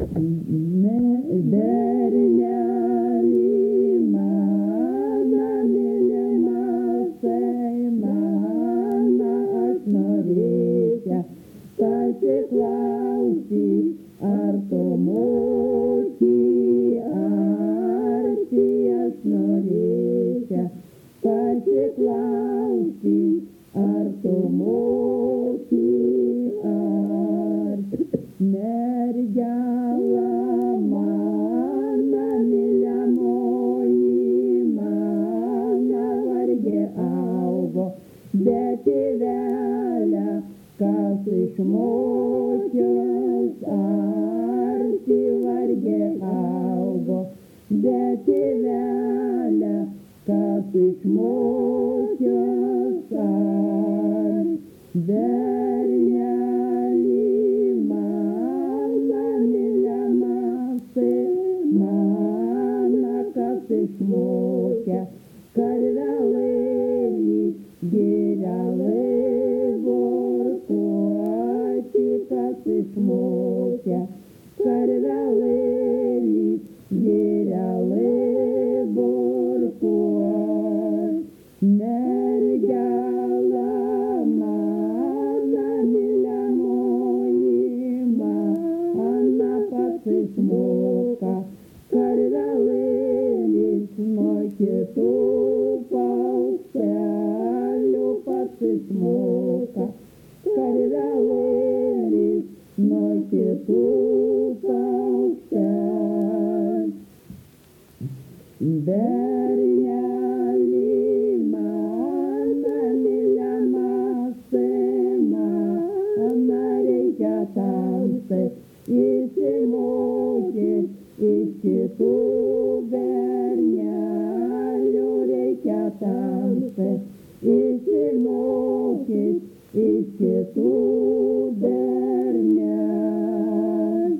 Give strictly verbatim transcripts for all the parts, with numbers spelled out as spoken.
Berneli mano mylimasai, mano aš norėčiau pasiklausti, ar tu moki arti, aš norėčiau pasiklausti, ar tu moki arti. Mergela mano myliamoji, mano varge augo, bet tėvelė, kas išmokęs arti varge augo, bet tėvelė, kas išmokęs arti. Berneli mano myliamasai, mano kas išmokė, karvelėlį gėrelį vorkuoti, kas išmokė, karvelėlį gėrelį vorkuoti. Mergela mano myliamoji, mano pats išmoka, karvelėlis nuo kitų paukštelių pats išmoka, karvelėlis nuo kitų paukštelių. Berneli mano myliamasai, mano reikia tamsai išsimokyti iš kitų bernelių, reikia tamsai išsimokyti iš kitų bernelių.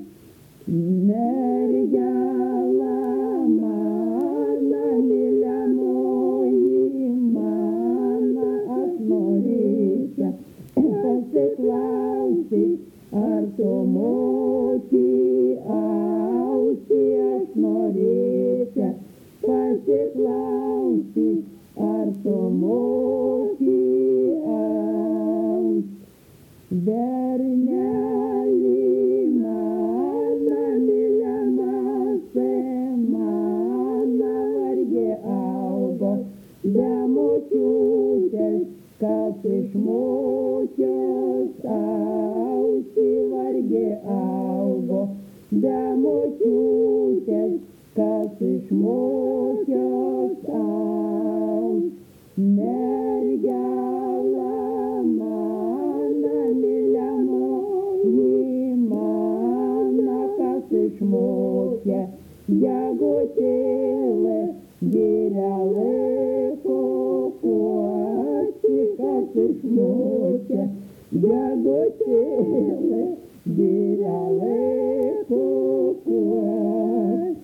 Mergela mano myliamoji, mano aš norėčiau pasiklausti, ar tu moki austi, aš norėčiau pasiklausti, ar tu moki austi. Berneli mano myliamasai, mano varge augo, be močiutės, kas išmokęs austi varge augo, be močiutės, kas išmokęs austi. Mergela mano myliamoji, mano kas išmokė, gegutėlė gėrelį kukuoti, kas išmokė, gegutėlė gėrelį kukuoti.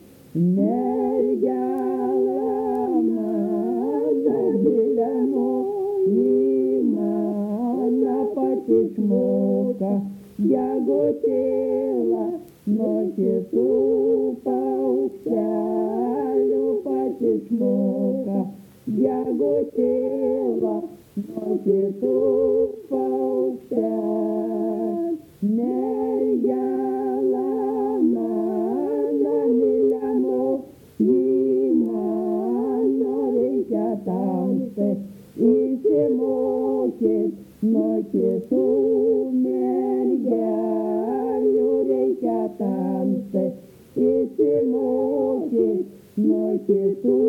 Mergela mano myliamoji, mano pats išmoka, gegutėlė nuo kitų paukštelių pats išmoka, gegutėlė nuo kitų paukštelių. Mergela mano myliamoji, mano reikia tamsai išsimokyti nuo kitų mergelių, reikia tamsai išsimokyti nuo kitų